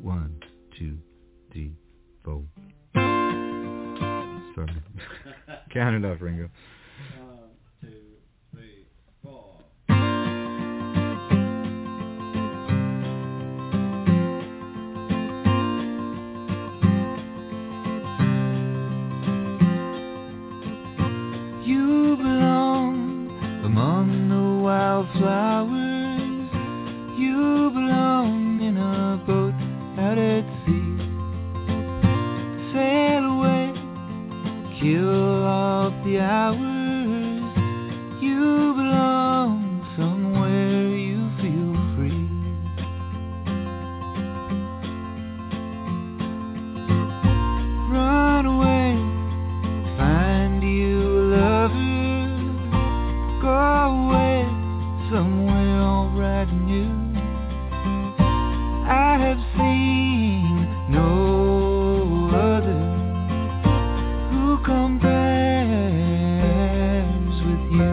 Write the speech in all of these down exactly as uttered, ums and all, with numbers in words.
One, two, three, four. Sorry. Count it up, Ringo. One, two, three, four. You belong among the wildflowers. You belong in a boat out at sea. Sail away, kill off the hours. You belong somewhere you feel free. Run away, find you a lover. Go away somewhere alright and new. I have seen no other who compares with you.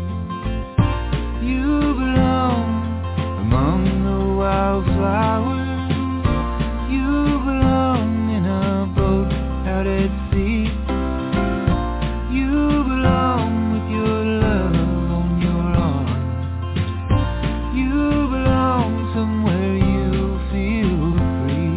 You belong among the wildflowers. You belong in a boat out at sea. You belong with your love on your arm. You belong somewhere you feel free.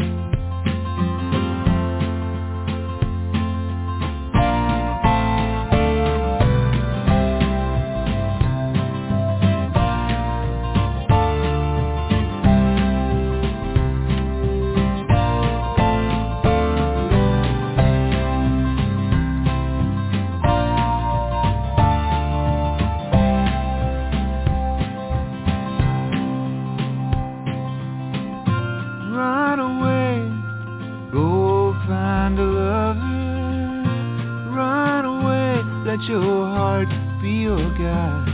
Run away, go find a lover. Run away, let your heart be your guide.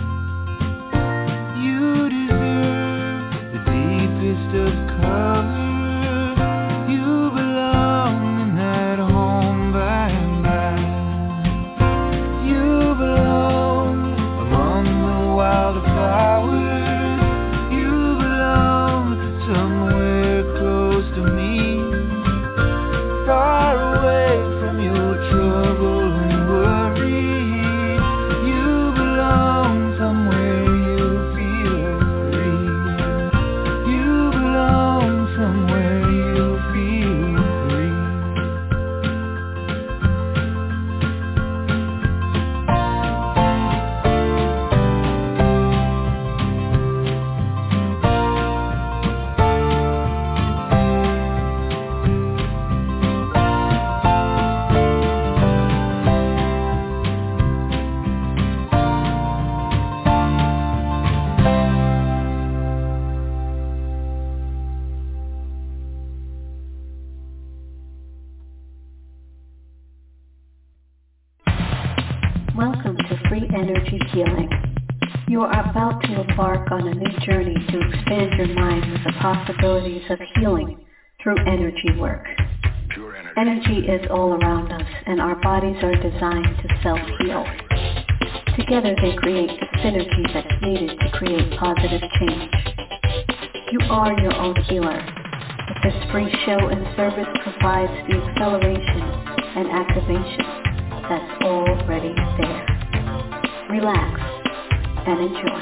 You deserve the deepest of cover. You belong in that home by and by. You belong among the wildflowers. You belong somewhere close to me, far away from your trouble and worry. You belong somewhere you feel free. You belong somewhere you feel free. Welcome to Free Energy Healing. You are about to embark on a new journey to expand your mind with the possibilities of healing through energy work. Energy is all around us, and our bodies are designed to self-heal. Together they create the synergy that's needed to create positive change. You are your own healer. But this free show and service provides the acceleration and activation that's already there. Relax and enjoy.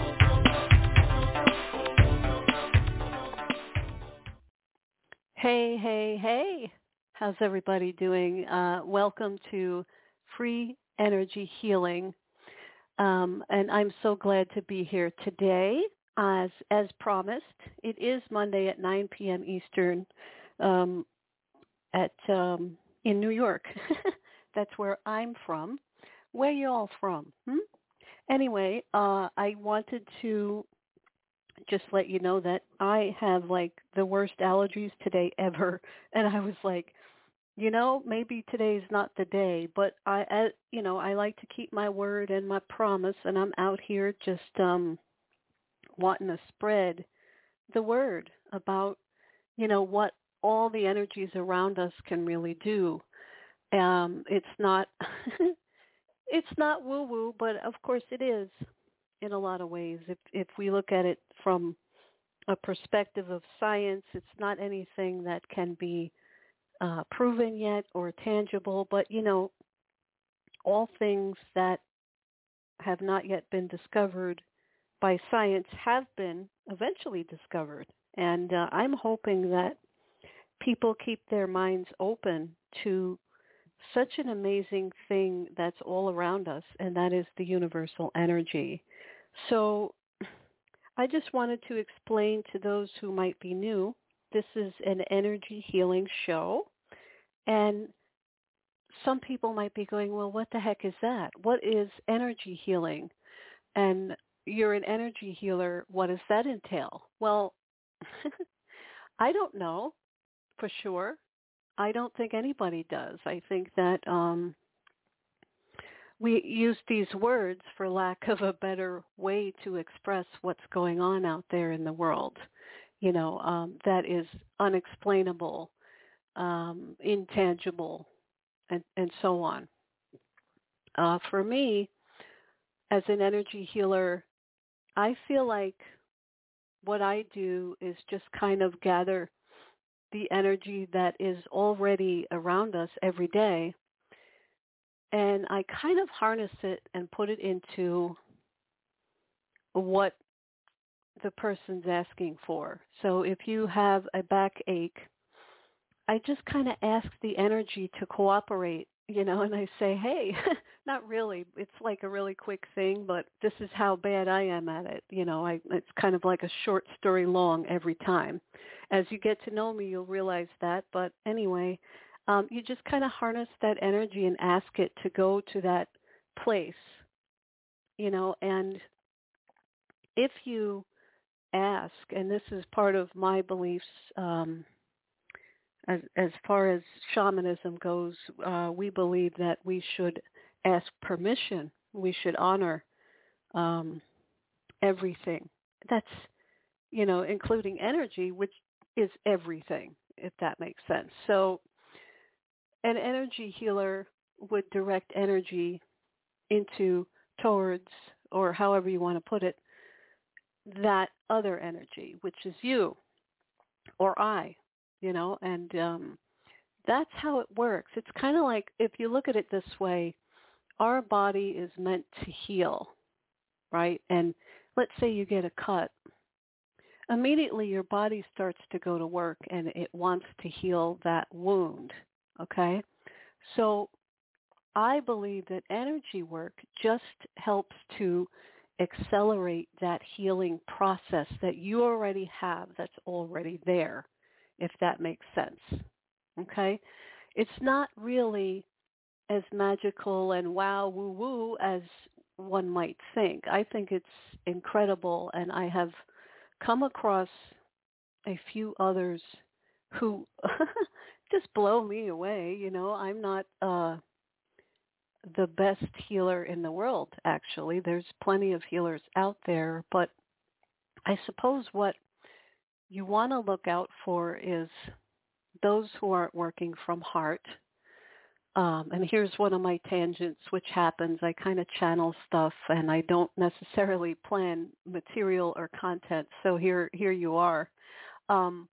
Hey, hey, hey. How's everybody doing? Uh, welcome to Free Energy Healing. Um, and I'm so glad to be here today. As as promised, it is Monday at nine p.m. Eastern um, at um, in New York. That's where I'm from. Where you all from? Hmm? Anyway, uh, I wanted to just let you know that I have like the worst allergies today ever, and I was like, you know, maybe today's not the day, but I, I you know, I like to keep my word and my promise, and I'm out here just um, wanting to spread the word about, you know, what all the energies around us can really do. Um, it's not, it's not woo-woo, but of course it is in a lot of ways. If if we look at it from a perspective of science. It's not anything that can be uh, proven yet or tangible, but, you know, all things that have not yet been discovered by science have been eventually discovered. And uh, I'm hoping that people keep their minds open to such an amazing thing that's all around us, and that is the universal energy. So I just wanted to explain to those who might be new, this is an energy healing show. And some people might be going, well, what the heck is that? What is energy healing? And you're an energy healer. What does that entail? Well, I don't know for sure. I don't think anybody does. I think that um, we use these words for lack of a better way to express what's going on out there in the world, you know, um, that is unexplainable, um, intangible, and, and so on. Uh, for me, as an energy healer, I feel like what I do is just kind of gather the energy that is already around us every day, and I kind of harness it and put it into what the person's asking for. So if you have a backache, I just kind of ask the energy to cooperate, you know, and I say, hey, not really. It's like a really quick thing, but this is how bad I am at it. You know, I, it's kind of like a short story long every time. As you get to know me, you'll realize that. But anyway, um, you just kind of harness that energy and ask it to go to that place, you know, and if you ask, and this is part of my beliefs, um, as, as far as shamanism goes, uh, we believe that we should ask permission. We should honor um, everything. That's, you know, including energy, which is everything, if that makes sense. So an energy healer would direct energy into, towards, or however you want to put it, that other energy, which is you or I, you know, and um, that's how it works. It's kind of like, if you look at it this way, our body is meant to heal, right? And let's say you get a cut. Immediately your body starts to go to work and it wants to heal that wound, okay? So I believe that energy work just helps to accelerate that healing process that you already have, that's already there, if that makes sense, okay? It's not really as magical and wow, woo-woo as one might think. I think it's incredible, and I have come across a few others who just blow me away. You know, I'm not uh, the best healer in the world, actually. There's plenty of healers out there, but I suppose what you want to look out for is those who aren't working from heart. Um, and here's one of my tangents, which happens. I kind of channel stuff, and I don't necessarily plan material or content. So here, here you are. Um,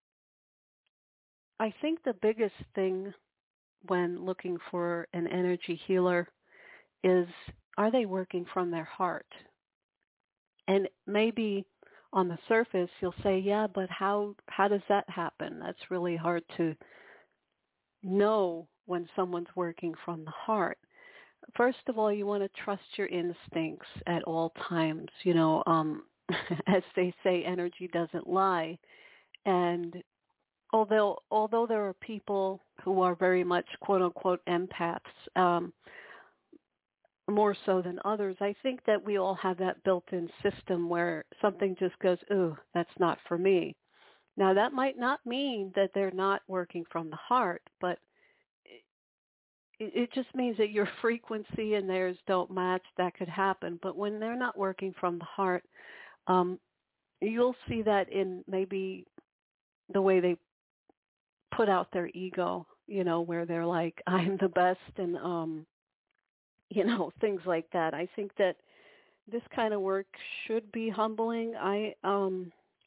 I think the biggest thing when looking for an energy healer is, are they working from their heart? And maybe on the surface you'll say, yeah, but how how does that happen? That's really hard to know when someone's working from the heart. First of all, you want to trust your instincts at all times. You know, um, as they say, energy doesn't lie. And although although there are people who are very much quote unquote empaths, um, more so than others, I think that we all have that built-in system where something just goes, ooh, that's not for me. Now, that might not mean that they're not working from the heart, but it, it just means that your frequency and theirs don't match. That could happen. But when they're not working from the heart, um, you'll see that in maybe the way they put out their ego, you know, where they're like, I'm the best, and, um, you know, things like that. I think that this kind of work should be humbling. I, um,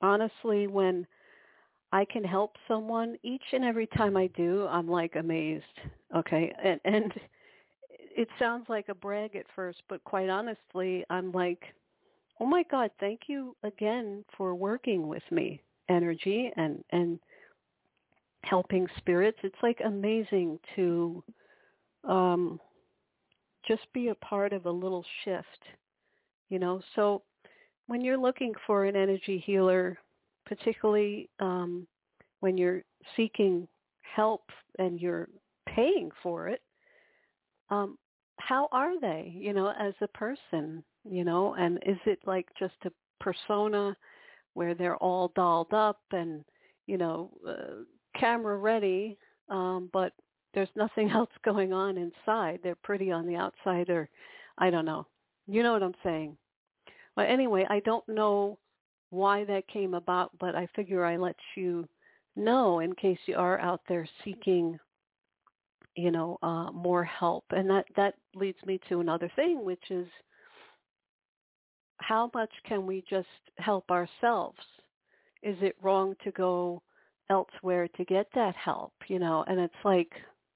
honestly, when I can help someone, each and every time I do, I'm like amazed. Okay, and and it sounds like a brag at first, but quite honestly, I'm like, oh my God, thank you again for working with me, energy and and helping spirits. It's like amazing to um, just be a part of a little shift, you know. So when you're looking for an energy healer, particularly um, when you're seeking help and you're paying for it, um, how are they, you know, as a person, you know, and is it like just a persona where they're all dolled up and, you know, uh, camera ready, um, but there's nothing else going on inside. They're pretty on the outside, or I don't know. You know what I'm saying? Well, anyway, I don't know why that came about, but I figure I let you know in case you are out there seeking, you know, uh, more help. And that, that leads me to another thing, which is how much can we just help ourselves? Is it wrong to go elsewhere to get that help, you know? And it's like,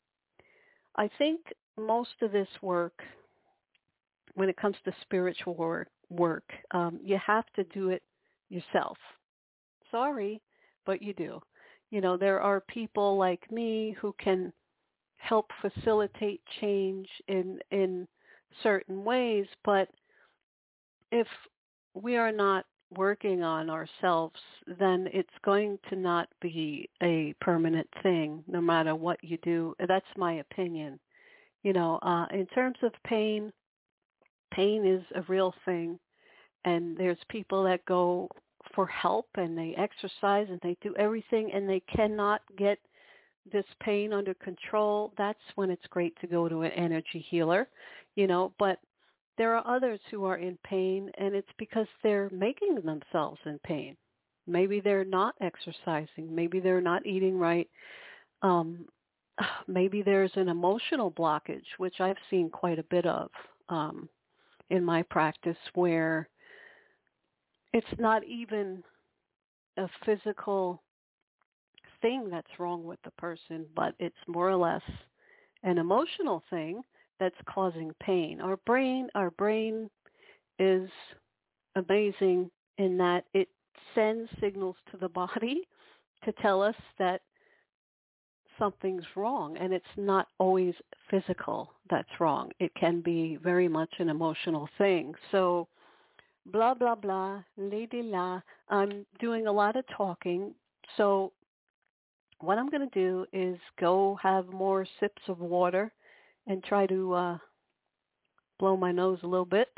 I think most of this work, when it comes to spiritual work, work um, you have to do it yourself. Sorry, but you do. You know, there are people like me who can help facilitate change in in certain ways, but if we are not working on ourselves, then it's going to not be a permanent thing, no matter what you do. That's my opinion. You know, uh, in terms of pain, pain is a real thing, and there's people that go for help and they exercise and they do everything and they cannot get this pain under control. That's when it's great to go to an energy healer, you know, but there are others who are in pain, and it's because they're making themselves in pain. Maybe they're not exercising. Maybe they're not eating right. Um, maybe there's an emotional blockage, which I've seen quite a bit of um, in my practice, where it's not even a physical thing that's wrong with the person, but it's more or less an emotional thing that's causing pain. Our brain, our brain is amazing in that it sends signals to the body to tell us that something's wrong, and it's not always physical that's wrong. It can be very much an emotional thing. So blah, blah, blah, lady la. I'm doing a lot of talking, so what I'm going to do is go have more sips of water and try to uh, blow my nose a little bit.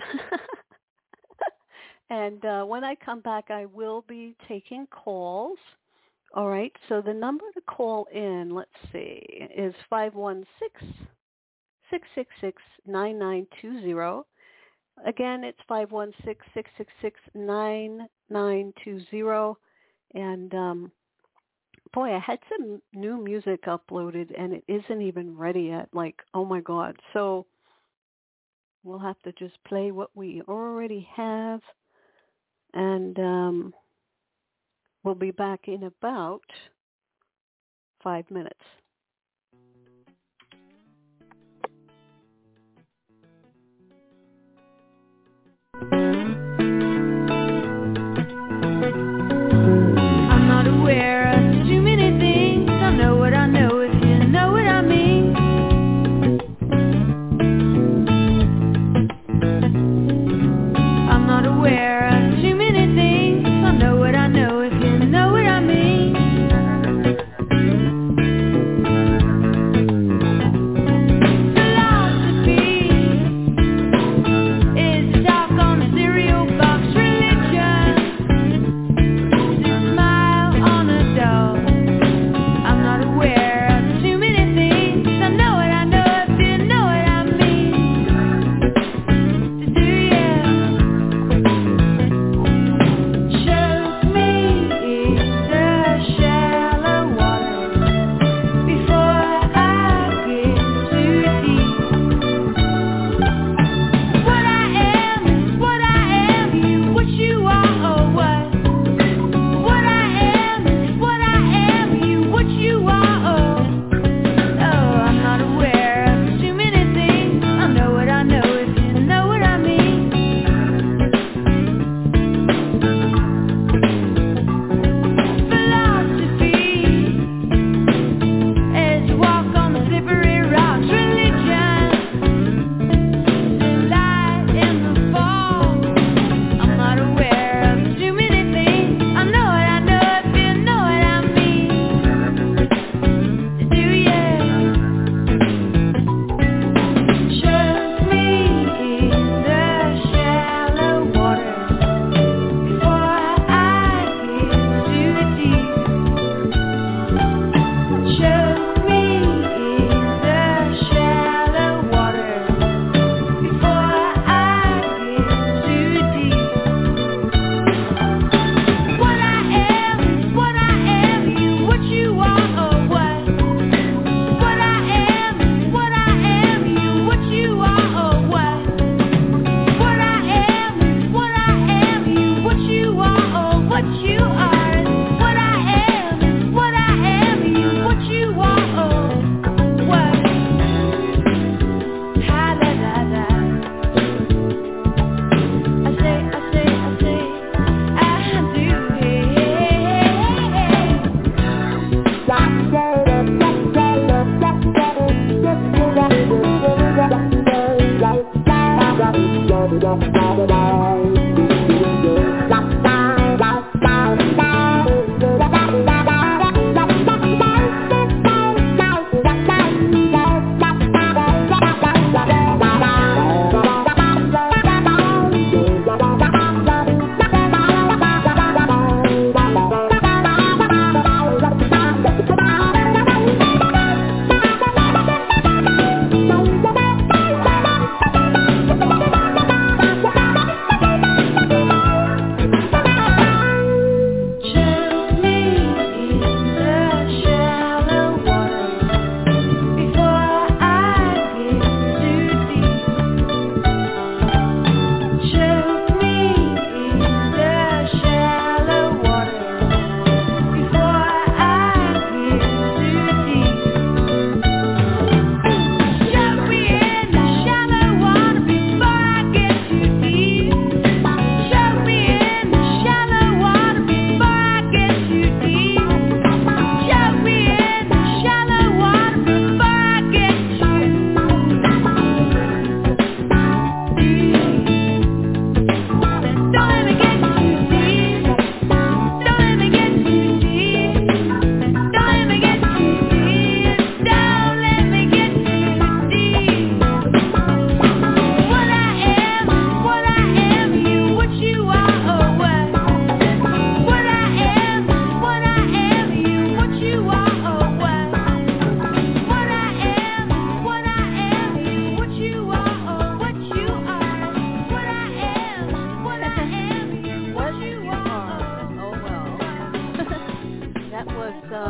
And uh, when I come back, I will be taking calls. All right, so the number to call in, let's see, is five one six, six six six, nine nine two zero. Again, it's five one six, six six six, nine nine two zero. And um, boy, I had some new music uploaded, and it isn't even ready yet. Like, oh, my God. So we'll have to just play what we already have, and um, we'll be back in about five minutes. I'm not aware of too many things. I know what I know, if you know what I mean. I'm not aware of too many things. I know what I know, if you know what I mean.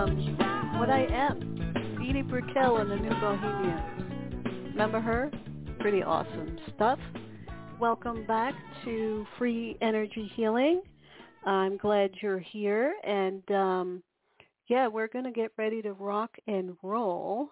What I Am, Edie Brickell and the New Bohemians. Remember her? Pretty awesome stuff. Welcome back to Free Energy Healing. I'm glad you're here. And um, yeah, we're going to get ready to rock and roll.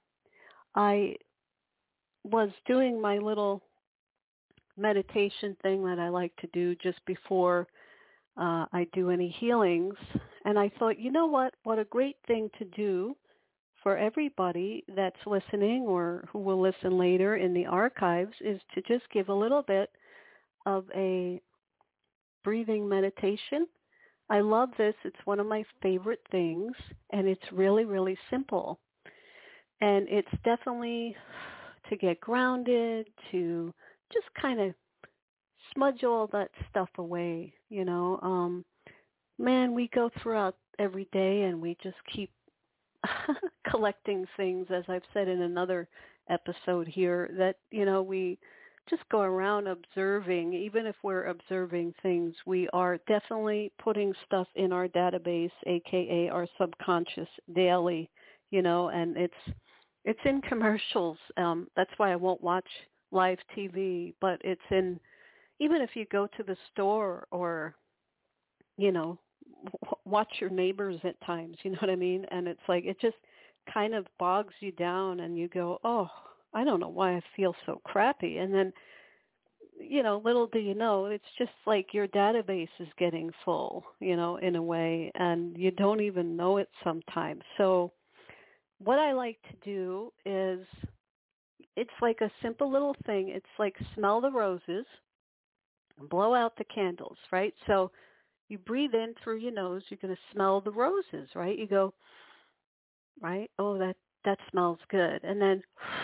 I was doing my little meditation thing that I like to do just before uh, I do any healings. And I thought, you know what? What a great thing to do for everybody that's listening or who will listen later in the archives is to just give a little bit of a breathing meditation. I love this. It's one of my favorite things, and it's really, really simple. And it's definitely to get grounded, to just kind of smudge all that stuff away, you know. Um, man, we go throughout every day and we just keep collecting things, as I've said in another episode here, that, you know, we just go around observing. Even if we're observing things, we are definitely putting stuff in our database, aka our subconscious, daily, you know, and it's it's in commercials. Um, that's why I won't watch live T V, but it's in, even if you go to the store or, you know, w- watch your neighbors at times, you know what I mean? And it's like, it just kind of bogs you down and you go, oh, I don't know why I feel so crappy. And then, you know, little do you know, it's just like your database is getting full, you know, in a way, and you don't even know it sometimes. So what I like to do is, it's like a simple little thing. It's like smell the roses, blow out the candles, right? So you breathe in through your nose, you're going to smell the roses, right? You go, right? Oh, that, that smells good. And then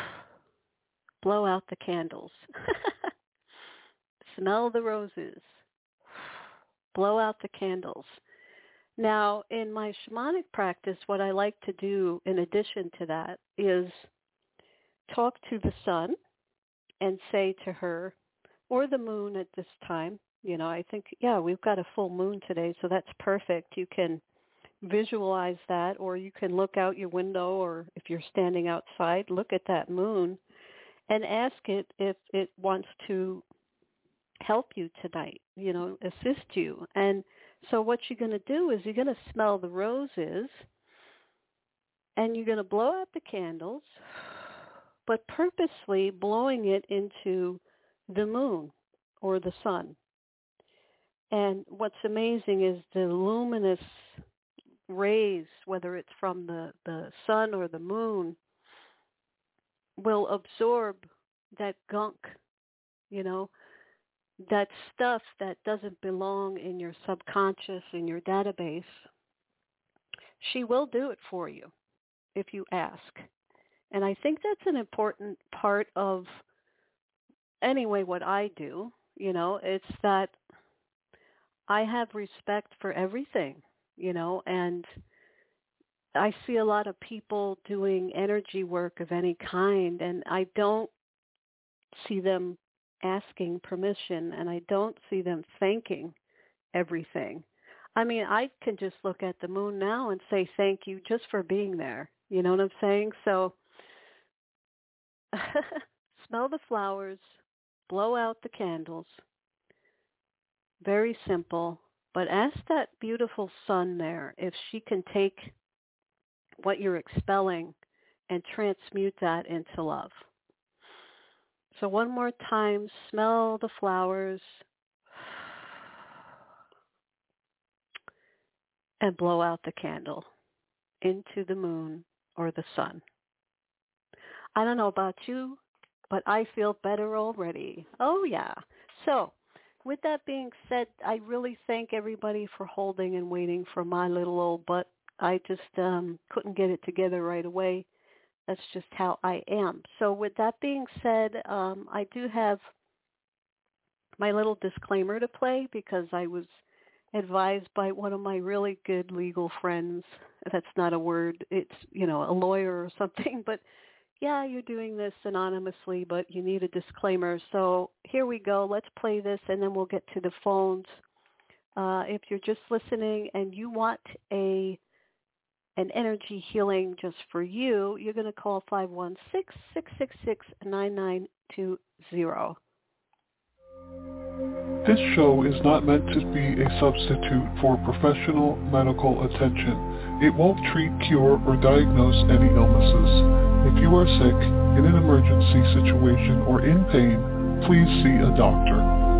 blow out the candles. Smell the roses. Blow out the candles. Now, in my shamanic practice, what I like to do in addition to that is talk to the sun and say to her, or the moon at this time, you know, I think, yeah, we've got a full moon today, so that's perfect. You can visualize that, or you can look out your window, or if you're standing outside, look at that moon and ask it if it wants to help you tonight, you know, assist you. And so what you're going to do is you're going to smell the roses and you're going to blow out the candles, but purposely blowing it into the moon or the sun. And what's amazing is the luminous rays, whether it's from the, the sun or the moon, will absorb that gunk, you know, that stuff that doesn't belong in your subconscious, in your database. She will do it for you if you ask. And I think that's an important part of, anyway, what I do. You know, it's that I have respect for everything, you know, and I see a lot of people doing energy work of any kind, and I don't see them asking permission, and I don't see them thanking everything. I mean, I can just look at the moon now and say thank you just for being there. You know what I'm saying? So smell the flowers, blow out the candles. Very simple. But ask that beautiful sun there if she can take what you're expelling and transmute that into love. So one more time, smell the flowers and blow out the candle into the moon or the sun. I don't know about you, but I feel better already. Oh, yeah. So with that being said, I really thank everybody for holding and waiting for my little old butt. I just um, couldn't get it together right away. That's just how I am. So with that being said, um, I do have my little disclaimer to play because I was advised by one of my really good legal friends. That's not a word. It's, you know, a lawyer or something. But, yeah, you're doing this anonymously, but you need a disclaimer. So here we go. Let's play this, and then we'll get to the phones. Uh, if you're just listening and you want a an energy healing just for you, you're going to call five one six, six six six, nine nine two zero. This show is not meant to be a substitute for professional medical attention. It won't treat, cure, or diagnose any illnesses. If you are sick, in an emergency situation, or in pain, please see a doctor.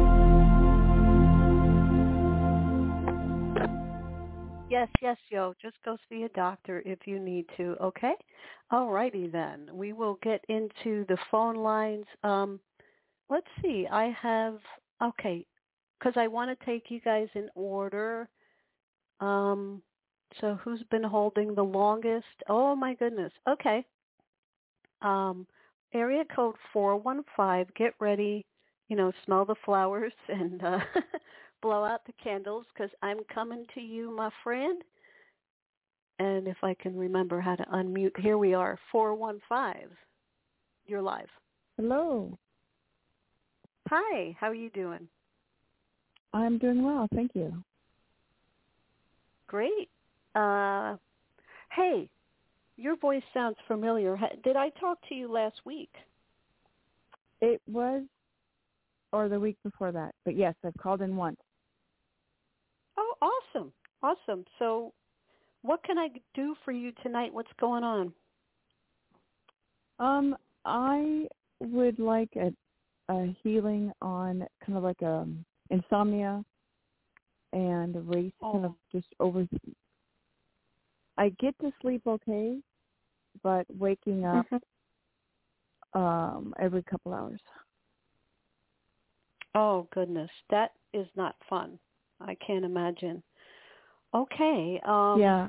Yes, yes, yo. Just go see a doctor if you need to, okay? All righty then. We will get into the phone lines. Um, let's see. I have, okay, because I want to take you guys in order. Um, so who's been holding the longest? Oh, my goodness. Okay. Um, area code four one five. Get ready. You know, smell the flowers and uh, blow out the candles because I'm coming to you, my friend. And if I can remember how to unmute, here we are, four one five. You're live. Hello. Hi, how are you doing? I'm doing well, thank you. Great. Uh, hey, your voice sounds familiar. Did I talk to you last week? It was, or the week before that. But yes, I've called in once. Oh, awesome. Awesome. So what can I do for you tonight? What's going on? Um, I would like a, a healing on kind of like a insomnia and a race, oh. kind of just over. I get to sleep okay, but waking up mm-hmm. um, every couple hours. Oh, goodness. That is not fun. I can't imagine. Okay. Um, yeah.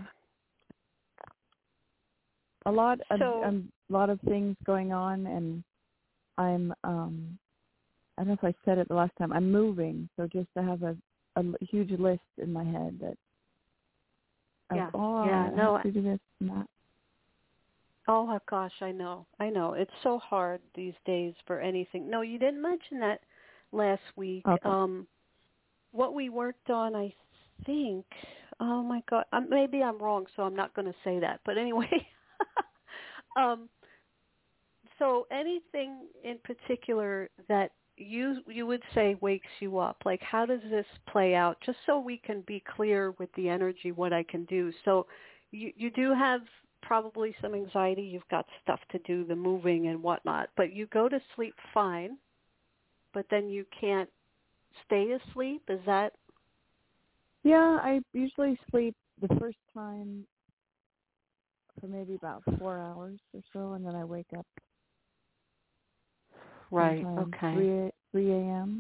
A lot of so, um, a lot of things going on, and I'm um, I don't know if I said it the last time. I'm moving, so just to have a, a huge list in my head that. Yeah. Of, oh, yeah. I No. have to do this and that. Oh gosh, I know. I know. It's so hard these days for anything. No, you didn't mention that last week. Okay. Um, what we worked on, I think. Oh my God. Um, maybe I'm wrong, so I'm not going to say that. But anyway. um, so anything in particular that you you would say wakes you up? Like, how does this play out? Just so we can be clear with the energy, what I can do. So you, you do have probably some anxiety. You've got stuff to do, the moving and whatnot. But you go to sleep fine, but then you can't stay asleep. Is that? Yeah, I usually sleep the first time for maybe about four hours or so, and then I wake up. Right. Okay. three a.m.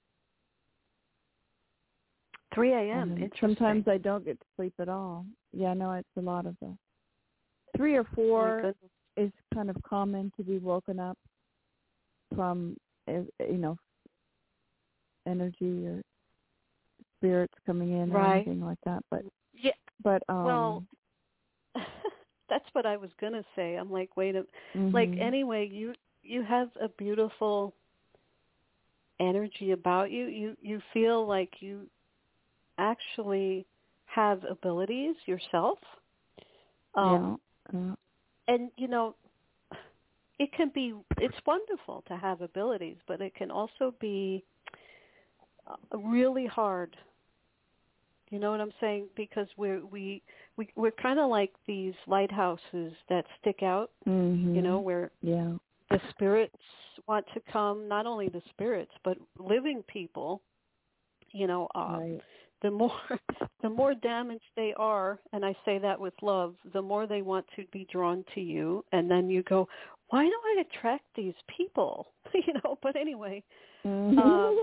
three a.m. Interesting. Sometimes I don't get to sleep at all. Yeah, no, it's a lot of the three or four is kind of common to be woken up from, you know, energy or spirits coming in right. or anything like that. But yeah, but um, well, that's what I was gonna say. I'm like, wait a, mm-hmm. like anyway, you. You have a beautiful energy about you. You you feel like you actually have abilities yourself. Um, yeah. yeah. And, you know, it can be, it's wonderful to have abilities, but it can also be really hard. You know what I'm saying? Because we're, we, we, we're kind of like these lighthouses that stick out, mm-hmm. you know, where yeah. the spirits want to come, not only the spirits, but living people, you know, uh, right. the more the more damaged they are, and I say that with love, the more they want to be drawn to you. And then you go, why do I attract these people? you know, but anyway. Mm-hmm. um,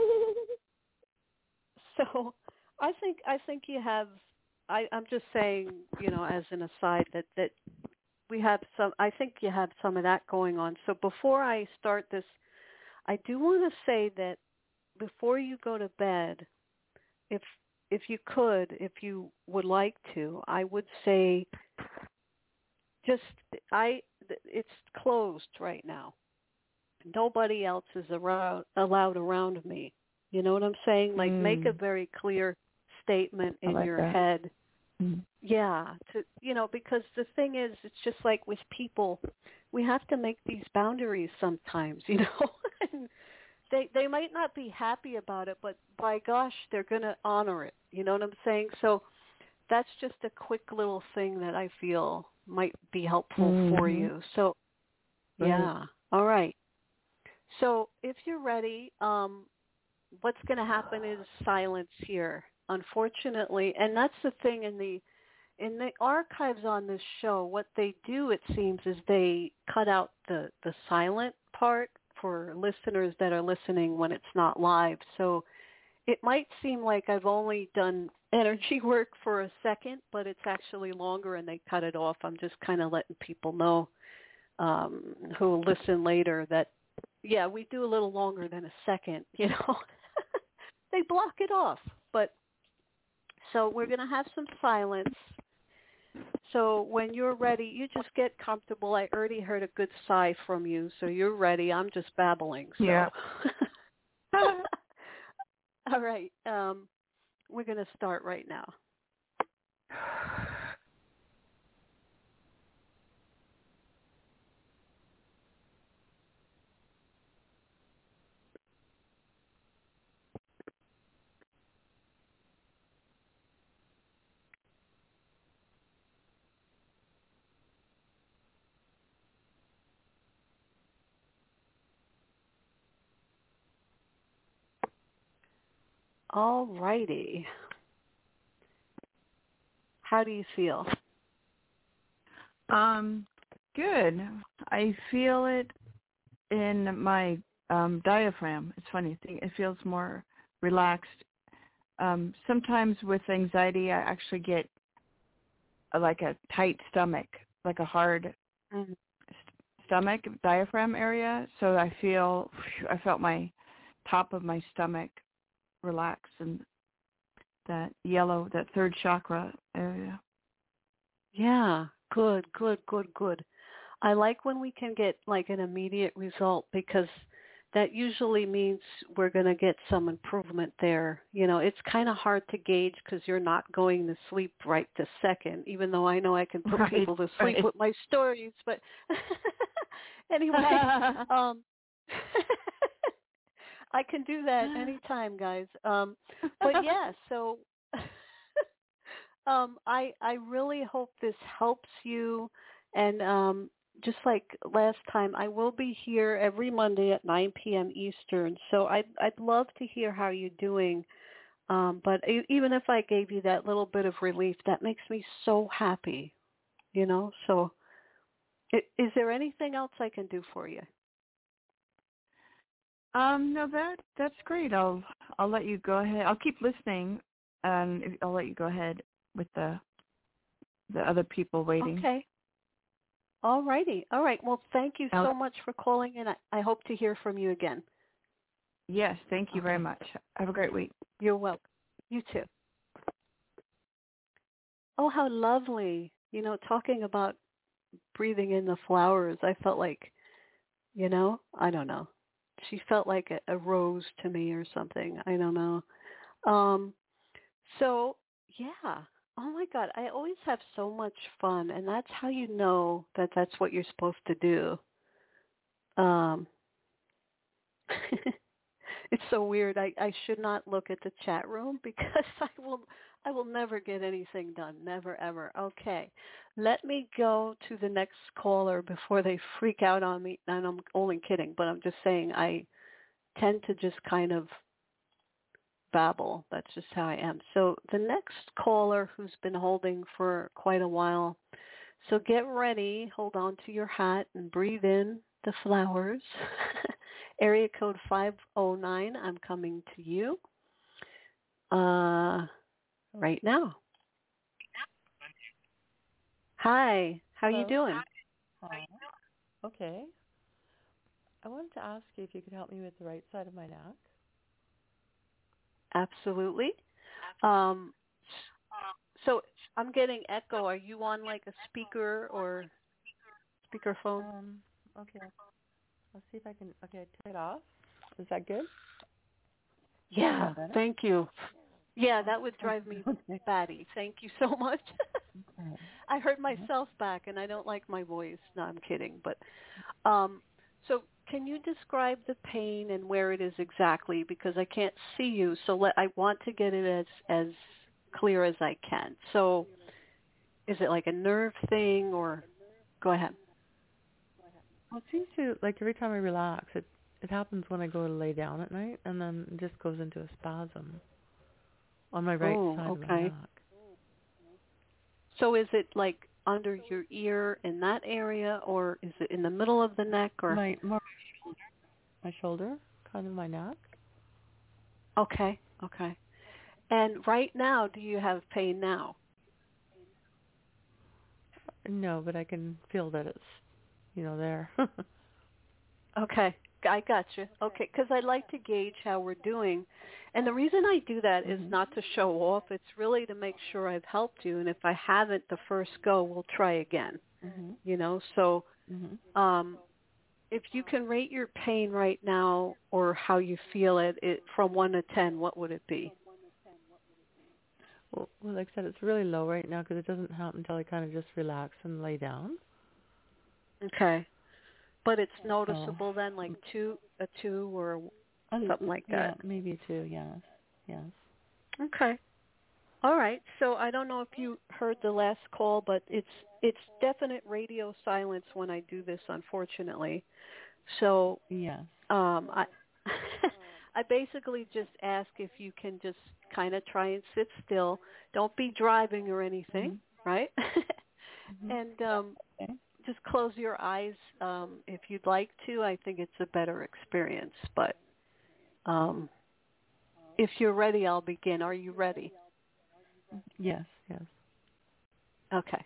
so I think I think you have, I, I'm just saying, you know, as an aside, that, that we have some, I think you have some of that going on. So before I start this, I do want to say that before you go to bed, if if you could, if you would like to, I would say just, I, it's closed right now. Nobody else is around, allowed around me. You know what I'm saying? Like, mm. make a very clear statement in like your that. head Mm. Yeah, to you know, because the thing is, it's just like with people, we have to make these boundaries sometimes, you know. And they they might not be happy about it, but by gosh, they're going to honor it. You know what I'm saying? So that's just a quick little thing that I feel might be helpful Mm-hmm. for you. So yeah, all right. So if you're ready, um, what's going to happen is silence here, unfortunately, and that's the thing in the in the archives on this show. What they do, it seems, is they cut out the the silent part for listeners that are listening when it's not live. So it might seem like I've only done energy work for a second, but it's actually longer, and they cut it off. I'm just kind of letting people know um, who will listen later that, yeah, we do a little longer than a second, you know. They block it off. But so we're going to have some silence. So when you're ready, you just get comfortable. I already heard a good sigh from you, so you're ready. I'm just babbling. So. Yeah. All right. Um, we're going to start right now. All righty. How do you feel? Um, good. I feel it in my um, diaphragm. It's funny. It feels more relaxed. Um, sometimes with anxiety, I actually get a, like a tight stomach, like a hard Mm-hmm. st- stomach, diaphragm area. So I feel, I felt my top of my stomach relax and that yellow, that third chakra area. Yeah, good, good, good, good. I like when we can get like an immediate result, because that usually means we're going to get some improvement there. You know, it's kind of hard to gauge because you're not going to sleep right this second, even though I know I can put Right, people to sleep right. with my stories. But anyway, um, I can do that anytime, guys. Um, but yeah, so um, I I really hope this helps you. And um, just like last time, I will be here every Monday at nine p.m. Eastern. So I'd I'd love to hear how you're doing. Um, but e- even if I gave you that little bit of relief, that makes me so happy. You know. So, I- is there anything else I can do for you? Um, no, that that's great. I'll I'll let you go ahead. I'll keep listening, and if- I'll let you go ahead with the the other people waiting. Okay. All righty. All right. Well, thank you I'll, so much for calling, and I, I hope to hear from you again. Yes, thank you Okay. very much. Have a great week. You're welcome. You too. Oh, how lovely. You know, talking about breathing in the flowers, I felt like, you know, I don't know. She felt like a, a rose to me or something. I don't know. Um, so, yeah. Oh, my God. I always have so much fun, and that's how you know that that's what you're supposed to do. Um, it's so weird. I, I should not look at the chat room because I will I will never get anything done. Never, ever. Okay. Let me go to the next caller before they freak out on me. And I'm only kidding, but I'm just saying I tend to just kind of babble. That's just how I am. So the next caller, who's been holding for quite a while, so get ready. Hold on to your hat and breathe in the flowers. Area code five oh nine, I'm coming to you uh, right now. Hi, how Hello. you doing? Hi. Okay. I wanted to ask you if you could help me with the right side of my neck. Absolutely. Um, so I'm getting echo. Are you on like a speaker or speakerphone? Um, okay. Let's see if I can, okay, turn it off. Is that good? Yeah, thank you. Yeah, that would drive me Okay. batty. Thank you so much. Okay. I heard myself back, and I don't like my voice. No, I'm kidding. But um, so, can you describe the pain and where it is exactly? Because I can't see you, so let, I want to get it as as clear as I can. So, is it like a nerve thing, or go ahead? Well, it seems to, like every time I relax, it it happens when I go to lay down at night, and then it just goes into a spasm on my right Oh, side of my okay. neck. So, is it like under your ear in that area, or is it in the middle of the neck, or? My more my shoulder, kind of my neck. Okay, okay. And right now, do you have pain now? No, but I can feel that it's, you know, there. Okay, I gotcha. Okay, because I like to gauge how we're doing. And the reason I do that is Mhm. not to show off. It's really to make sure I've helped you. And if I haven't the first go, we'll try again. Mhm. You know, so Mhm. um, if you can rate your pain right now or how you feel it, it from one to ten, what would it be? Well, well, like I said, it's really low right now because it doesn't happen until I kind of just relax and lay down. Okay. But it's So, noticeable then, like two, a two or um, something like yeah, that. maybe two. Yes, yes. Okay. All right. So I don't know if you heard the last call, but it's it's definite radio silence when I do this, unfortunately. So Yes. um, I I basically just ask if you can just kind of try and sit still. Don't be driving or anything, Mhm. right? Mhm. and um, Okay. just close your eyes um, if you'd like to. I think it's a better experience. But um, if you're ready, I'll begin. Are you ready? Yes. Yes. Okay.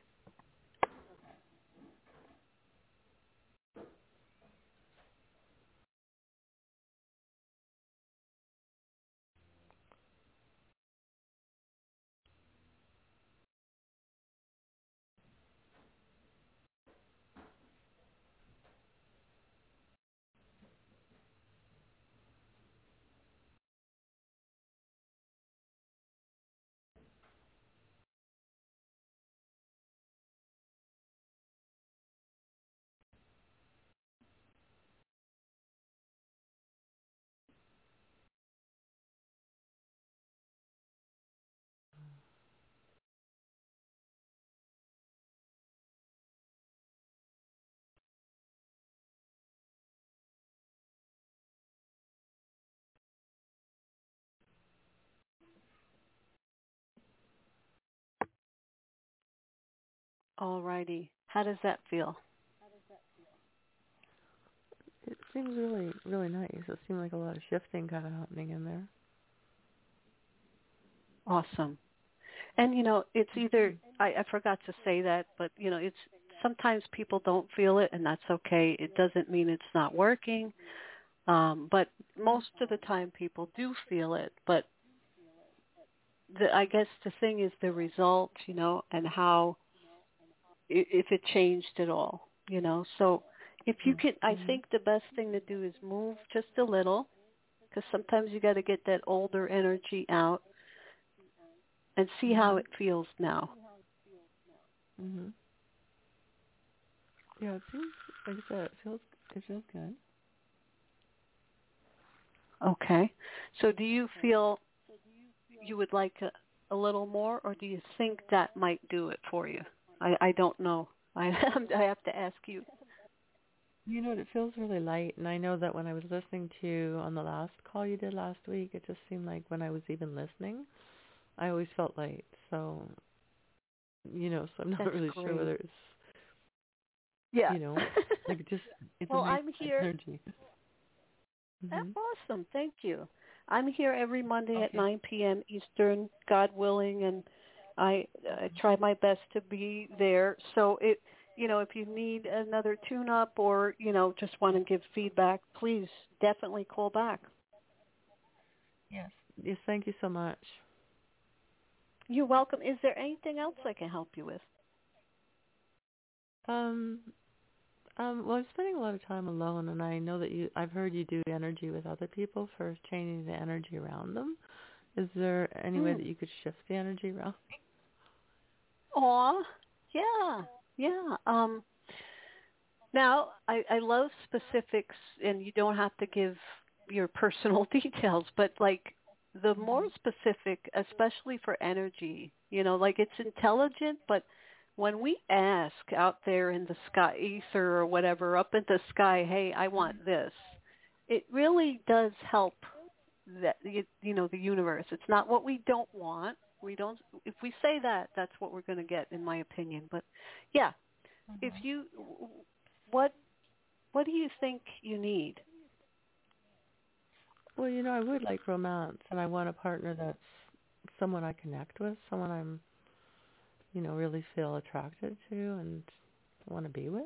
All righty. How does that feel? It seems really, really nice. It seemed like a lot of shifting kind of happening in there. Awesome. And, you know, it's either, I, I forgot to say that, but, you know, it's sometimes people don't feel it, and that's okay. It doesn't mean it's not working. Um, but most of the time people do feel it. But the, I guess the thing is the result, you know, and how, i- if it changed at all, you know. So if you can, I Mhm. think the best thing to do is move just a little, because sometimes you got to get that older energy out and see how Mhm. it feels now. Mhm. Yeah, it seems like I said, it feels it feels good. Okay. So do you feel you would like a, a little more, or do you think that might do it for you? I, I don't know. I I have to ask you. You know, it feels really light, and I know that when I was listening to on the last call you did last week, it just seemed like when I was even listening, I always felt light. So, you know, so I'm not That's really sure great. whether it's, Yeah. you know, like it just it's a Well, nice I'm here. energy. That's Mhm. awesome. Thank you. I'm here every Monday at Okay. nine p.m. Eastern, God willing, and I, I try my best to be there. So it, you know, if you need another tune-up or, you know, just want to give feedback, please definitely call back. Yes. Yes. Thank you so much. You're welcome. Is there anything else I can help you with? Um. Um. Well, I'm spending a lot of time alone, and I know that you. I've heard you do energy with other people for changing the energy around them. Is there any way Mm. that you could shift the energy around? Aw, yeah, yeah. Um, now, I, I love specifics, and you don't have to give your personal details, but like the more specific, especially for energy, you know, like it's intelligent, but when we ask out there in the sky, ether or whatever, up in the sky, hey, I want this, it really does help that, you, you know, the universe. It's not what we don't want. We don't, if we say that, that's what we're going to get, in my opinion. But yeah, Mm-hmm. if you, what, what do you think you need? Well, you know, I would like romance, and I want a partner that's someone I connect with, someone I'm, you know, really feel attracted to and want to be with.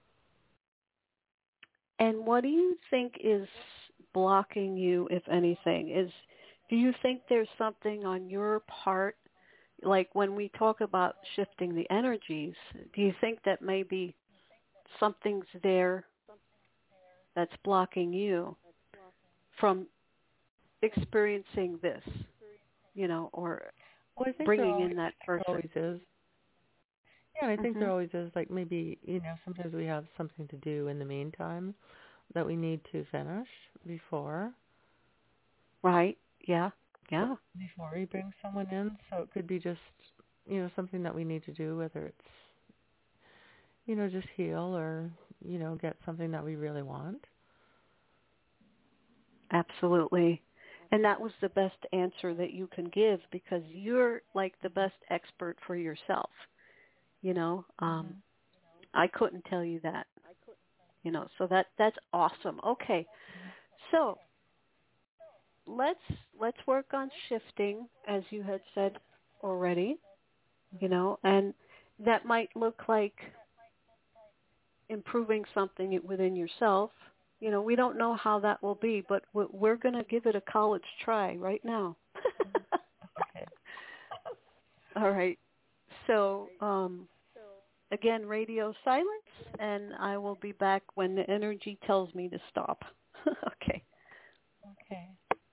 And what do you think is blocking you, if anything? Is, do you think there's something on your part, like when we talk about shifting the energies, do you think that maybe something's there that's blocking you from experiencing this, you know, or well, I think bringing always, in that there person? always is. Yeah, and I think Mm-hmm. there always is, like maybe, you know, sometimes we have something to do in the meantime that we need to finish before. Right, yeah, yeah. Before we bring someone in. So it could be just, you know, something that we need to do, whether it's, you know, just heal or, you know, get something that we really want. Absolutely. And that was the best answer that you can give, because you're like the best expert for yourself. You know, um, Mm-hmm. I couldn't tell you that. You know, so that that's awesome. Okay, so let's let's work on shifting, as you had said already. You know, and that might look like improving something within yourself. You know, we don't know how that will be, but we're going to give it a college try right now. Okay. All right. So, um, again, radio silence, and I will be back when the energy tells me to stop. Okay. Okay.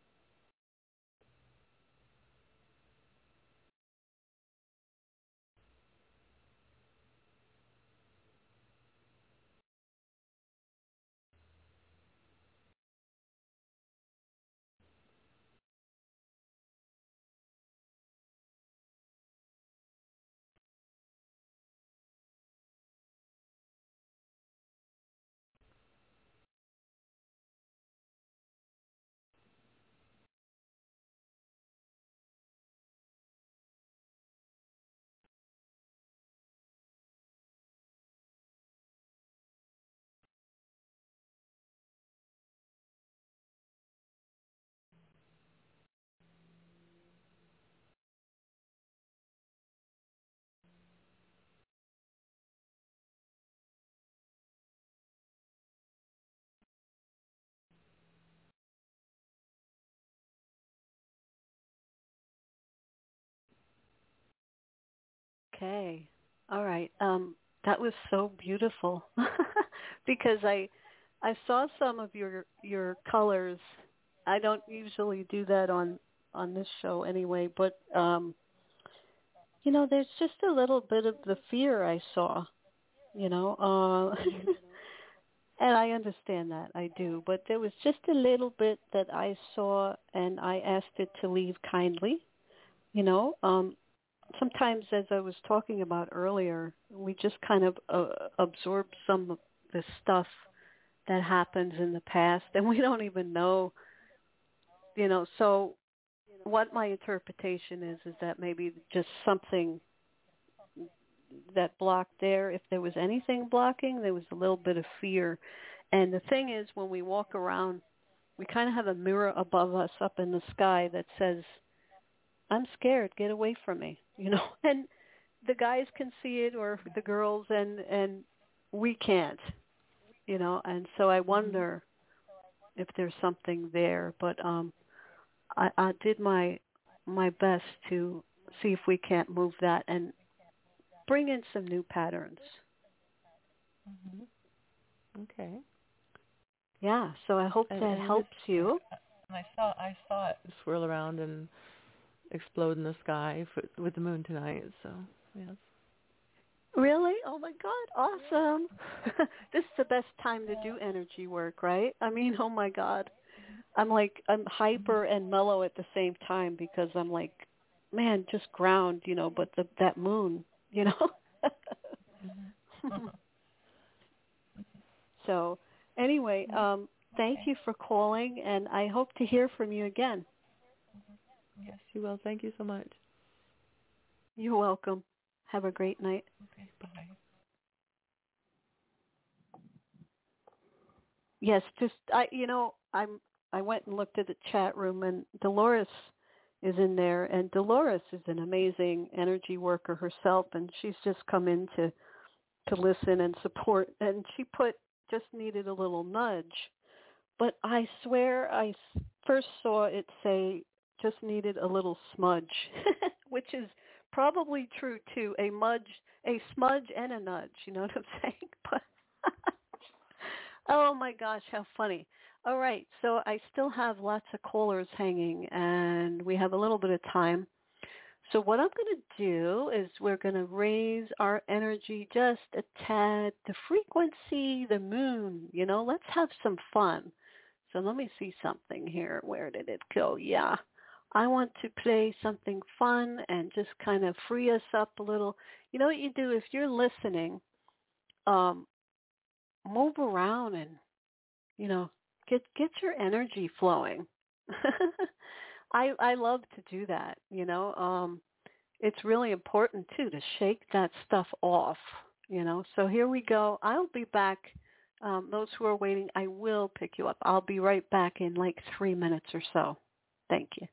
Okay. All right. Um, that was so beautiful because I I saw some of your your colors. I don't usually do that on on this show anyway, but um, you know, there's just a little bit of the fear I saw. You know, uh, and I understand that, I do, but there was just a little bit that I saw, and I asked it to leave kindly. You know, um, sometimes, as I was talking about earlier, we just kind of uh, absorb some of the stuff that happens in the past, and we don't even know, you know. So what my interpretation is, is that maybe just something that blocked there, if there was anything blocking, there was a little bit of fear. And the thing is, when we walk around, we kind of have a mirror above us up in the sky that says, I'm scared, get away from me, you know. And the guys can see it, or the girls, and and we can't, you know. And so I wonder if there's something there. But um, I, I did my my best to see if we can't move that and bring in some new patterns. Mm-hmm. Okay. Yeah. So I hope And, that and helps this, you. and I saw I saw it swirl around, and explode in the sky for, with the moon tonight. So yes. Really? Oh my God! Awesome. This is the best time to do energy work, right? I mean, oh my God. I'm like I'm hyper and mellow at the same time because I'm like, man, just ground, you know. But the, that moon, you know. So, anyway, um, thank you for calling, and I hope to hear from you again. Yes, you will. Thank you so much. You're welcome. Have a great night. Okay, bye. Yes, just I, you know, I'm. I went and looked at the chat room, and Dolores is in there, and Dolores is an amazing energy worker herself, and she's just come in to to listen and support. And she put just needed a little nudge, but I swear I first saw it say just needed a little smudge, which is probably true too. A mudge, a smudge, and a nudge. You know what I'm saying? But oh my gosh, how funny! All right, so I still have lots of callers hanging, and we have a little bit of time. So what I'm going to do is we're going to raise our energy just a tad, the frequency, the moon, you know, let's have some fun. So let me see something here. Where did it go? Yeah, I want to play something fun and just kind of free us up a little. You know what you do if you're listening, um, move around and, you know, Get get your energy flowing. I I love to do that, you know. Um, it's really important too to shake that stuff off, you know. So here we go. I'll be back. Um, those who are waiting, I will pick you up. I'll be right back in like three minutes or so. Thank you.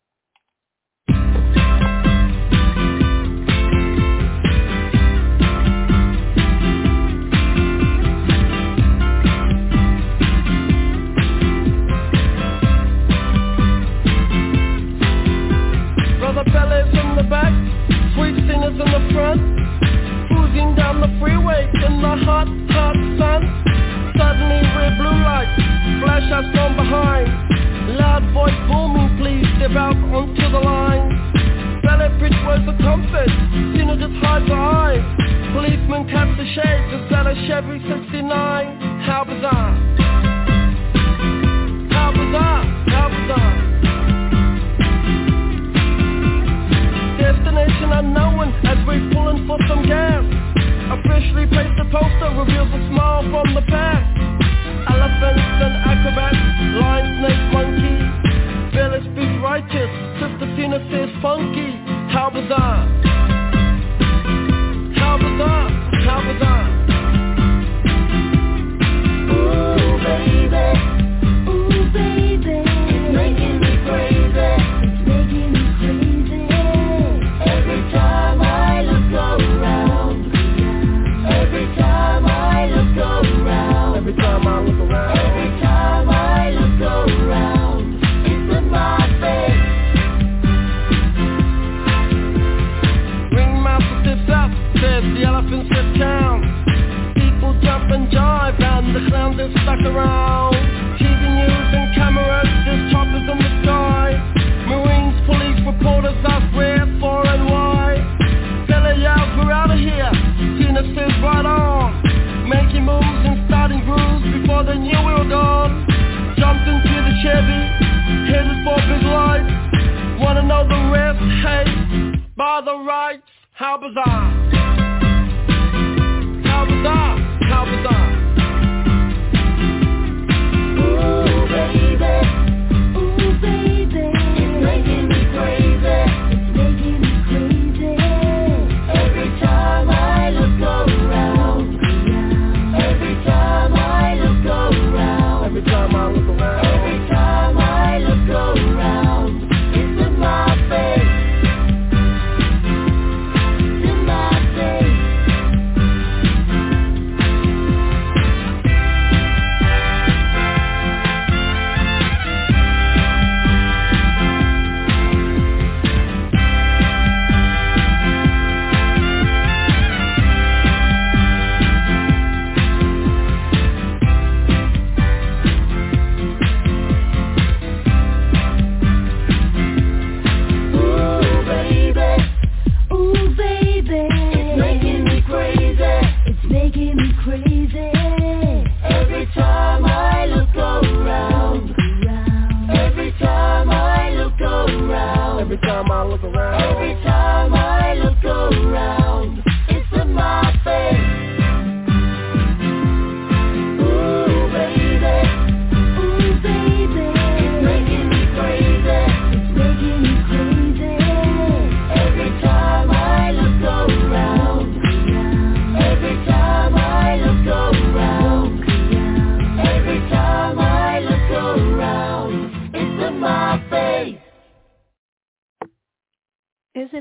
Brother fellas in the back, sweet singers in the front, cruising down the freeway in the hot, hot sun. Suddenly red blue lights flash us from behind. Loud voice booming, please step out onto the line. Ballet bridge words of comfort, Tina just hides her eyes. Policeman taps the shades, just at a Chevy sixty-nine. How bizarre, how bizarre, how bizarre. Destination unknown as we're pulling for some gas. Officially placed a poster reveals a smile from the past. Elephants and acrobats, lion, snake, monkey. Village speaks righteous, Sister Tina says funky. How bizarre, how bizarre, how bizarre. Ooh baby, ooh baby, it's making me crazy, it's making me crazy. Every time I look around, every time I look around, Every time I look around, every time I look around, it's in my face. Ringmaster steps up, says the elephants sit down. People jump and jive and the clowns are stuck around. T V news and cameras, there's choppers in the sky. Marines, police, reporters ask where, for and why. Fella yells, we're out of here. Tina says right on. Making moves and starting grooves before they knew we were gone. Jumped into the Chevy, headed for big lights. Wanna know the rest? Hey, by the rights. How bizarre, how bizarre, how bizarre. Ooh baby, ooh baby, it's making me crazy, it's making me crazy. Every time I look around, every time I look around, Every time I look around, every time I look around, it's in my face, it's in my face.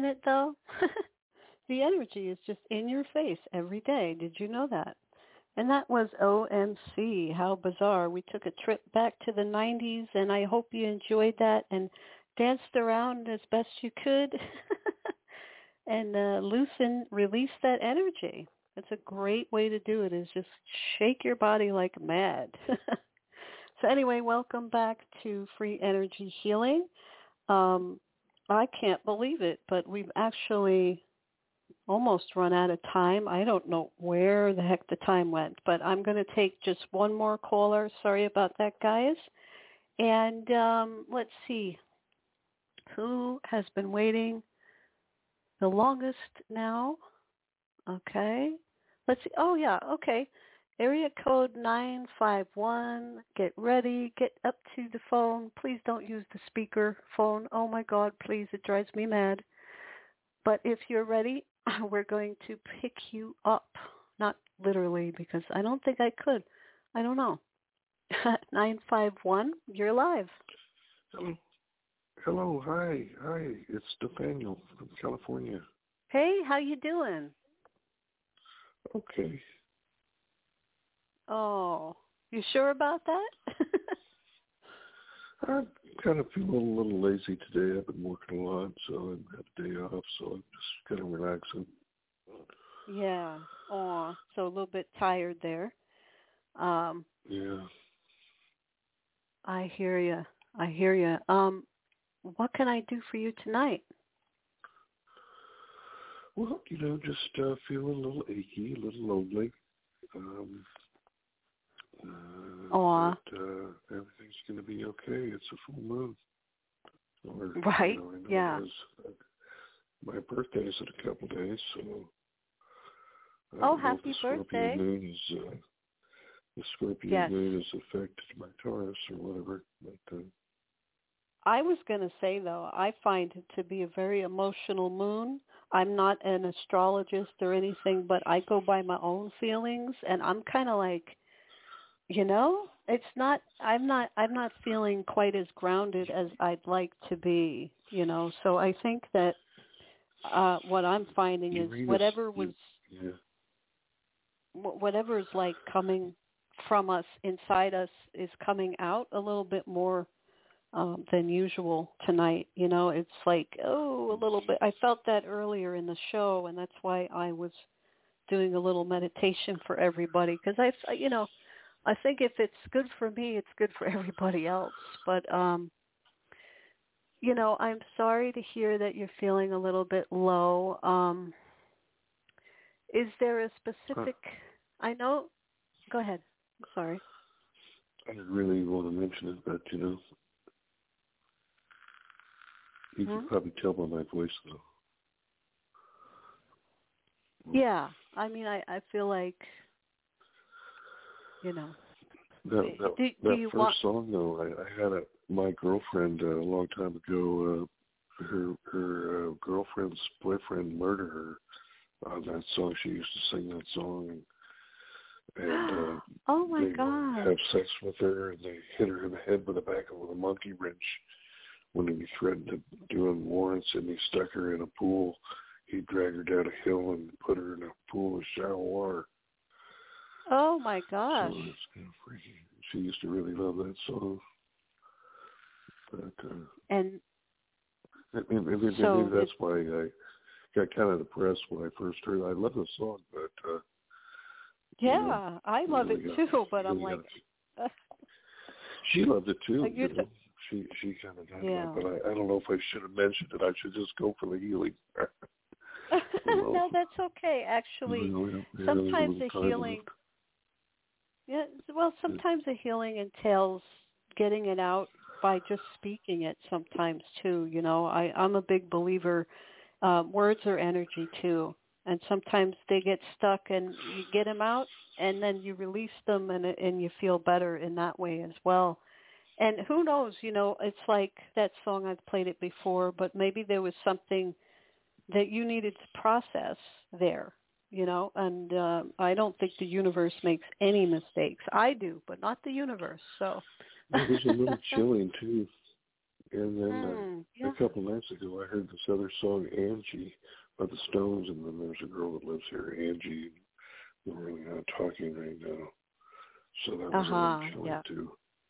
it though? The energy is just in your face every day. Did you know that? And that was O M C. How bizarre. We took a trip back to the nineties, and I hope you enjoyed that and danced around as best you could and uh, loosen, release that energy. It's a great way to do it, is just shake your body like mad. So anyway, welcome back to Free Energy Healing. Um, I can't believe it, but we've actually almost run out of time. I don't know where the heck the time went, but I'm going to take just one more caller. Sorry about that, guys. And um, let's see. Who has been waiting the longest now? Okay. Let's see. Oh, yeah. Okay. Area code nine five one. Get ready. Get up to the phone. Please don't use the speaker phone. Oh, my God, please. It drives me mad. But if you're ready, we're going to pick you up. Not literally, because I don't think I could. I don't know. nine five one, you're live. Hello. Hello. Hi. Hi. It's Nathaniel from California. Hey, how you doing? Okay. Oh, you sure about that? I kind of feel a little, little lazy today. I've been working a lot, so I have a day off, so I'm just kind of relaxing. Yeah. Oh, so a little bit tired there. Um, yeah. I hear you. I hear you. Um, what can I do for you tonight? Well, you know, just uh, feeling a little achy, a little lonely. Um, uh, Aw. But uh, everything's going to be okay. It's a full moon. Or, Right. You know, I know yeah. it is, uh, my birthday's in a couple days, so. I Oh, don't know happy if the Scorpio birthday. moon is, uh, the Scorpio Yes. moon has affected my Taurus or whatever. But, uh, I was going to say, though, I find it to be a very emotional moon. I'm not an astrologist or anything, but I go by my own feelings, and I'm kind of like, you know, it's not, I'm not, I'm not feeling quite as grounded as I'd like to be, you know, so I think that uh, what I'm finding is Uranus, whatever was, yeah. whatever is like coming from us, inside us, is coming out a little bit more um, than usual tonight. You know, it's like, oh, a little bit. I felt that earlier in the show, and that's why I was doing a little meditation for everybody, because I, you know, I think if it's good for me, it's good for everybody else. But, um, you know, I'm sorry to hear that you're feeling a little bit low. Um, is there a specific, I know, go ahead. I'm sorry. I didn't really want to mention it, but, you know, you hmm? can probably tell by my voice, though. Yeah. I mean, I, I feel like, you know. That, that, do, do that you first want... song, though, I, I had a, my girlfriend uh, a long time ago, uh, her her uh, girlfriend's boyfriend murdered her on that song. She used to sing that song. And, and uh, oh, my they God. have sex with her, and they hit her in the head with a back with a monkey wrench when he threatened to do him once, and he stuck her in a pool. He dragged her down a hill and put her in a pool of shallow water. Oh, my gosh. So it's kind of freaky. She used to really love that song. But, uh, and maybe, maybe, so maybe that's why I got kind of depressed when I first heard it. I love the song, but... Uh, yeah, you know, I love really it got, too, but really I'm like... Uh, she loved it too, you you know. She, she kind of did yeah. that, but I, I don't know if I should have mentioned it. I should just go for the healing. No, that's okay. Actually, really, sometimes really the healing... Yeah, well, sometimes the healing entails getting it out by just speaking it sometimes too, you know. I, I'm a big believer, um, words are energy too. And sometimes they get stuck and you get them out and then you release them and and you feel better in that way as well. And who knows, you know, it's like that song, I've played it before, but maybe there was something that you needed to process there, you know, and uh, I don't think the universe makes any mistakes. I do, but not the universe, so. It was a little chilling, too. And then Mm, uh, yeah. a couple nights ago, I heard this other song, Angie, by the Stones, and then there's a girl that lives here, Angie. We're really not talking right now. So that was Uh-huh, a little chilling, yeah. too.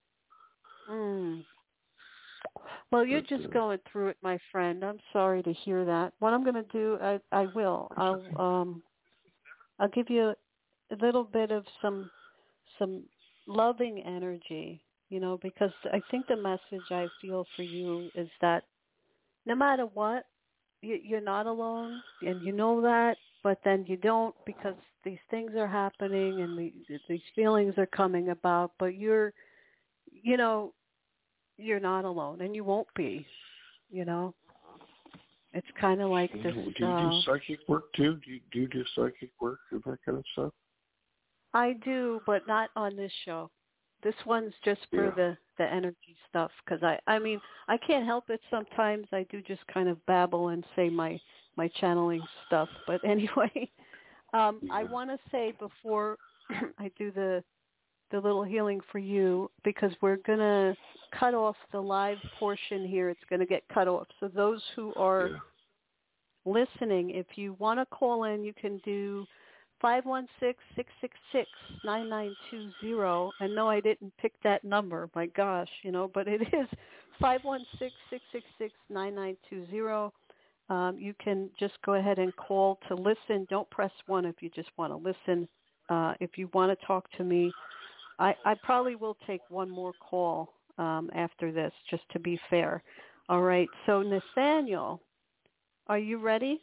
Mm. Well, you're But, just uh, going through it, my friend. I'm sorry to hear that. What I'm going to do, I, I will. I'll um, I'll give you a little bit of some some loving energy, you know, because I think the message I feel for you is that no matter what, you, you're not alone, and you know that, but then you don't because these things are happening and the, these feelings are coming about, but you're, you know, you're not alone, and you won't be, you know. It's kind of like this. do you Uh, do psychic work, too? Do you, do you do psychic work and that kind of stuff? I do, but not on this show. This one's just for Yeah. the, the energy stuff because I, I mean, I can't help it sometimes. I do just kind of babble and say my, my channeling stuff. But anyway, um, Yeah. I want to say before I do the the little healing for you, because we're going to cut off the live portion here. It's going to get cut off. So those who are Yeah. listening, if you want to call in, you can do five one six, six six six, nine nine two zero. And no, I didn't pick that number. My gosh, you know, but it is five one six, six six six, nine nine two zero. Um, you can just go ahead and call to listen. Don't press one if you just want to listen. Uh, if you want to talk to me, I, I probably will take one more call um, after this, just to be fair. All right. So, Nathaniel, are you ready?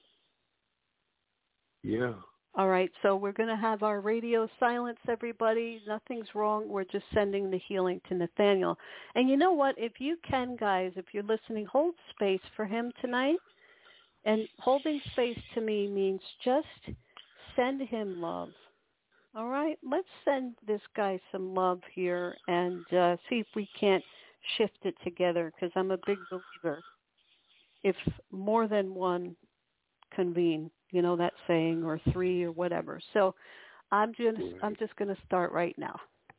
Yeah. All right. So we're going to have our radio silence, everybody. Nothing's wrong. We're just sending the healing to Nathaniel. And you know what? If you can, guys, if you're listening, hold space for him tonight. And holding space to me means just send him love. All right, let's send this guy some love here and uh, see if we can't shift it together, because I'm a big believer if more than one convene, you know that saying, or three or whatever. So I'm just, I'm just going to start right now.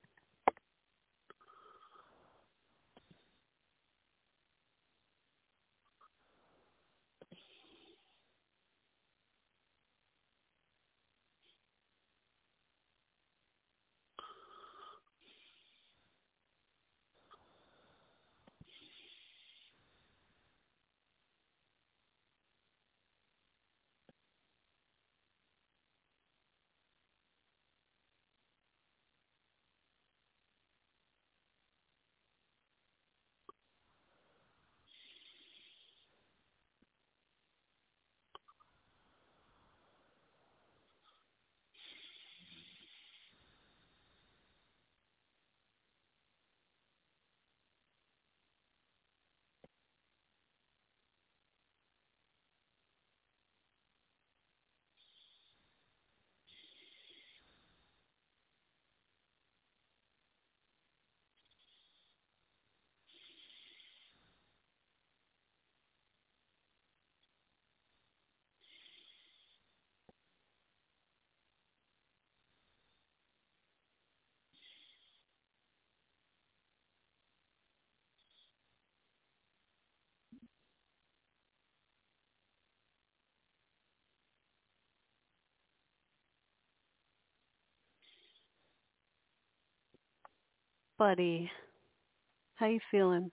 Buddy, how you feeling?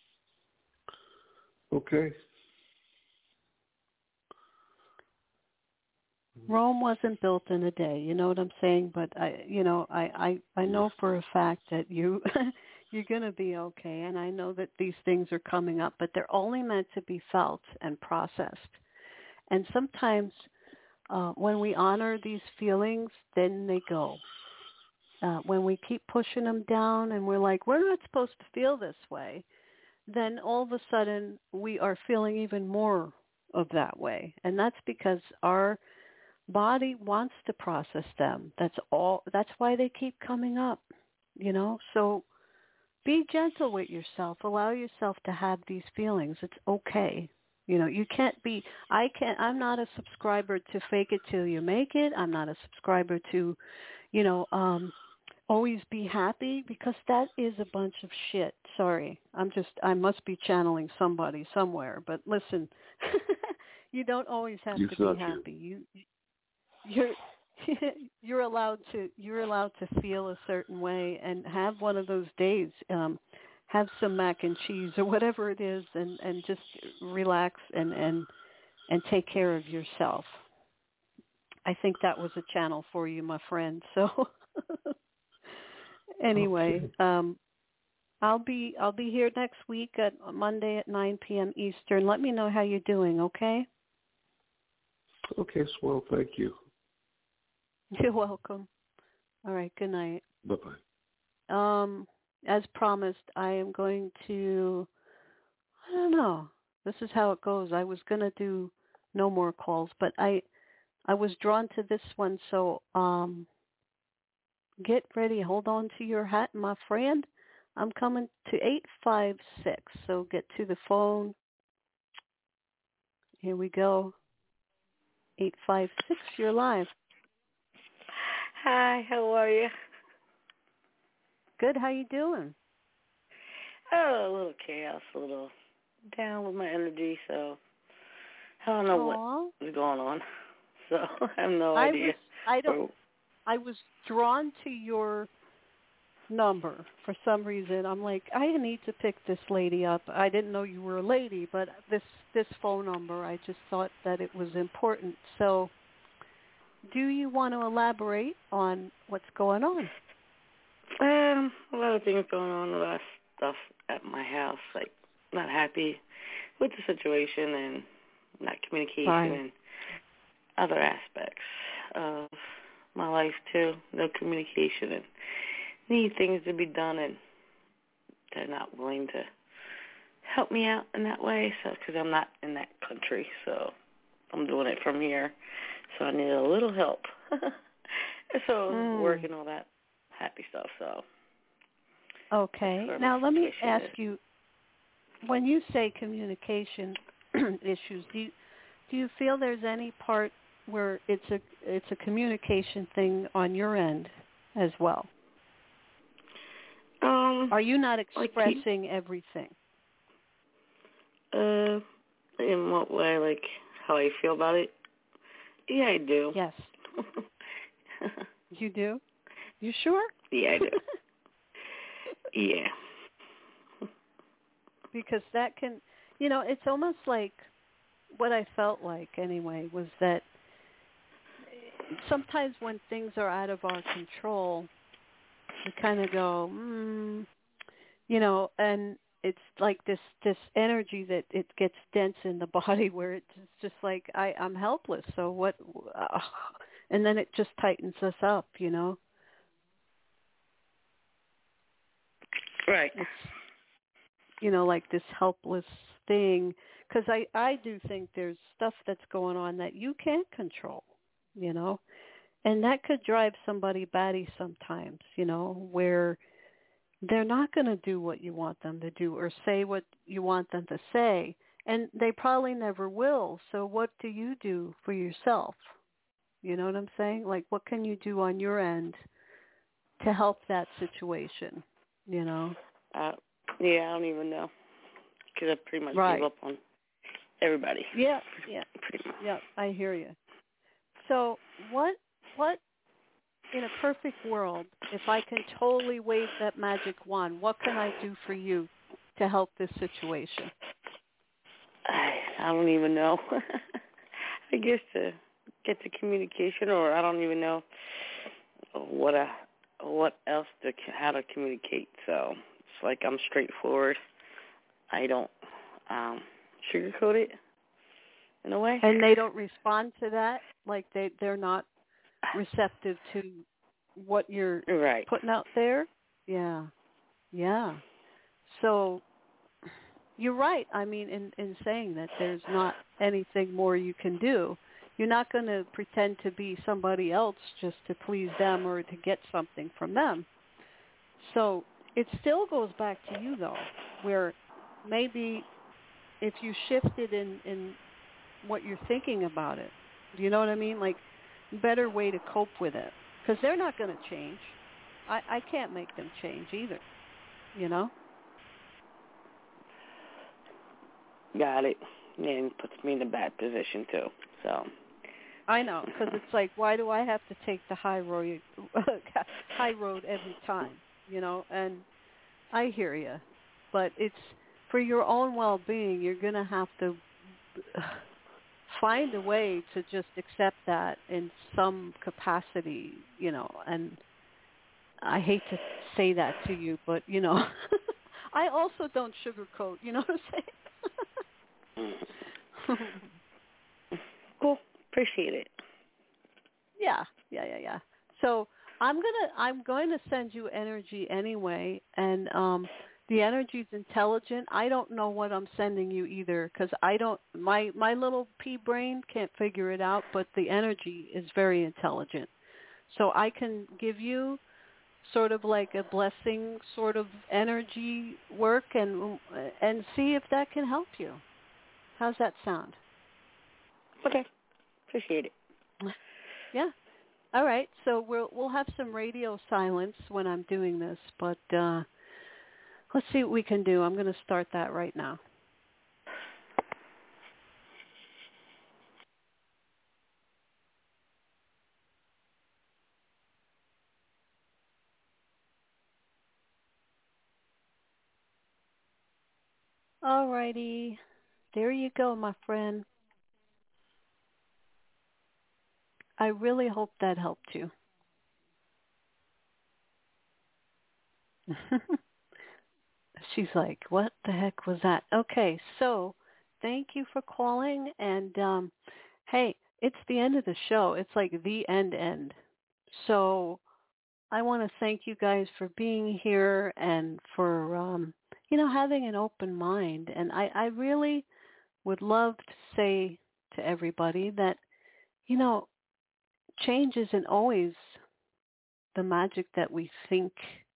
Okay. Rome wasn't built in a day, you know what I'm saying? But I, you know, I, I, I know for a fact that you, you're going to be okay. And I know that these things are coming up, but they're only meant to be felt and processed. And sometimes uh, when we honor these feelings, then they go. Uh, when we keep pushing them down and we're like, we're not supposed to feel this way, then all of a sudden we are feeling even more of that way. And that's because our body wants to process them. That's all. That's why they keep coming up, you know. So be gentle with yourself. Allow yourself to have these feelings. It's okay. You know, you can't be, I can't, I'm not a subscriber to fake it till you make it. I'm not a subscriber to, you know, um, always be happy, because that is a bunch of shit. Sorry. I'm just, I must be channeling somebody somewhere. But listen, you don't always have It's to not be you. happy. You, you're, you're allowed to, you're allowed to feel a certain way and have one of those days. Um, have some mac and cheese or whatever it is, and, and just relax and, and, and take care of yourself. I think that was a channel for you, my friend. So anyway, Okay. um, I'll be I'll be here next week at Monday at nine p.m. Eastern. Let me know how you're doing, okay? Okay, swell. Thank you. You're welcome. All right, good night. Bye-bye. Um, as promised, I am going to, I don't know, this is how it goes. I was going to do no more calls, but I I was drawn to this one, so um, get ready. Hold on to your hat, my friend. I'm coming to eight five six, so get to the phone. Here we go. eight five six, you're live. Hi, how are you? Good, how you doing? Oh, a little chaos, a little down with my energy, so I don't know Aww. what's going on. So I have no I idea. was, I don't. I was drawn to your number for some reason. I'm like, I need to pick this lady up. I didn't know you were a lady, but this this phone number, I just thought that it was important. So, do you want to elaborate on what's going on? Um, a lot of things going on, a lot of stuff at my house, like not happy with the situation and not communication Fine. and other aspects of my life too. No communication and need things to be done, and they're not willing to help me out in that way. So, because I'm not in that country, so I'm doing it from here. So I need a little help. So Mm. working all that happy stuff. So okay. that's where Now my let me situation ask is. you: when you say communication issues, do you, do you feel there's any part where it's a it's a communication thing on your end as well? Um, Are you not like expressing he, everything? Uh, in what way? Like how I feel about it? Yeah, I do. Yes. You do? You sure? Yeah, I do. Yeah. Because that can, you know, it's almost like what I felt like anyway was that sometimes when things are out of our control, we kind of go, mm, you know, and it's like this this energy that it gets dense in the body where it's just like I I'm helpless. So what? Uh, and then it just tightens us up, you know. Right. It's, you know, like this helpless thing. Because I I do think there's stuff that's going on that you can't control, you know, and that could drive somebody batty sometimes, you know, where they're not going to do what you want them to do or say what you want them to say, and they probably never will. So what do you do for yourself? You know what I'm saying? Like, what can you do on your end to help that situation, you know? Uh, yeah, I don't even know, because I pretty much Right. gave up on everybody. Yeah, yeah, Pretty much. yeah, I hear you. So what, what, in a perfect world, if I can totally wave that magic wand, what can I do for you to help this situation? I, I don't even know. I guess to get the communication, or I don't even know what a, what else to how to communicate. So it's like I'm straightforward. I don't um, sugarcoat it in a way. And they don't respond to that? Like they, they're not receptive to what you're right. putting out there? Yeah. Yeah. So you're right. I mean, in, in saying that there's not anything more you can do. You're not going to pretend to be somebody else just to please them or to get something from them. So it still goes back to you, though, where maybe if you shifted in, in what you're thinking about it, do you know what I mean? Like, better way to cope with it. Because they're not going to change. I, I can't make them change either, you know? Got it. And it puts me in a bad position, too, so. I know, because it's like, why do I have to take the high road, high road every time, you know? And I hear you, but it's for your own well-being. You're going to have to find a way to just accept that in some capacity, you know. And I hate to say that to you, but, you know, I also don't sugarcoat, you know what I'm saying? Cool. Appreciate it. Yeah, yeah, yeah, yeah. So I'm gonna I'm going to send you energy anyway, and um, the energy's intelligent. I don't know what I'm sending you either, because I don't my my little pea brain can't figure it out. But the energy is very intelligent, so I can give you sort of like a blessing sort of energy work, and and see if that can help you. How's that sound? Okay. Appreciate it. Yeah. All right. So we'll we'll have some radio silence when I'm doing this, but uh, let's see what we can do. I'm going to start that right now. All righty. There you go, my friend. I really hope that helped you. She's like, what the heck was that? Okay, so thank you for calling. And, um, hey, it's the end of the show. It's like the end end. So I want to thank you guys for being here and for, um, you know, having an open mind. And I, I really would love to say to everybody that, you know, change isn't always the magic that we think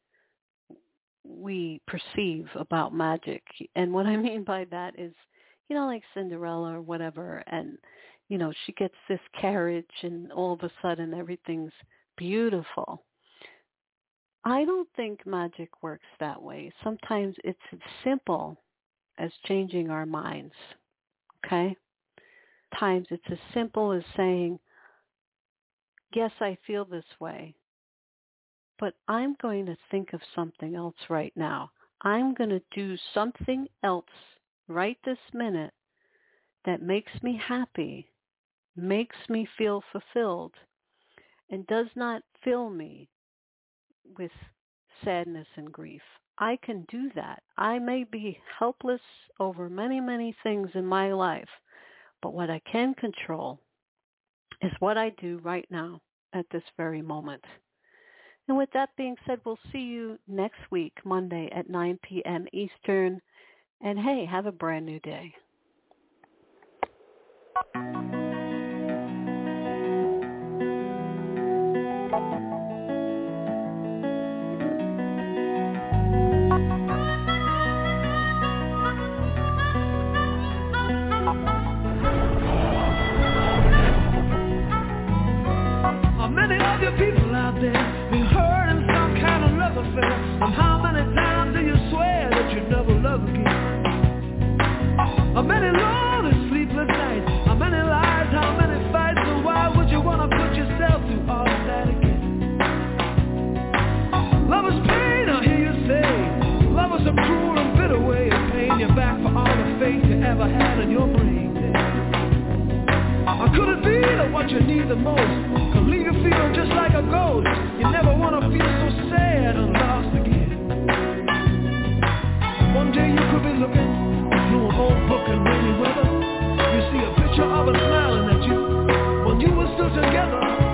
we perceive about magic. And what I mean by that is, you know, like Cinderella or whatever, and, you know, she gets this carriage and all of a sudden everything's beautiful. I don't think magic works that way. Sometimes it's as simple as changing our minds, okay? Times it's as simple as saying, yes, I feel this way, but I'm going to think of something else right now. I'm going to do something else right this minute that makes me happy, makes me feel fulfilled, and does not fill me with sadness and grief. I can do that. I may be helpless over many, many things in my life, but what I can control is what I do right now at this very moment. And with that being said, we'll see you next week, Monday at nine p.m. Eastern. And hey, have a brand new day. Many of you people out there been hurt in some kind of love affair. And how many times do you swear that you never love again? How many lonely sleepless nights? How many lies? How many fights? And why would you want to put yourself through all of that again? Love is pain, I hear you say. Love is a cruel and bitter way of paying you back for all the faith you ever had in your brain. Or could it be that what you need the most could leave you feeling just like a ghost? You never want to feel so sad and lost again. One day you could be looking through an old book in rainy weather. You see a picture of her smiling at you when you were still together.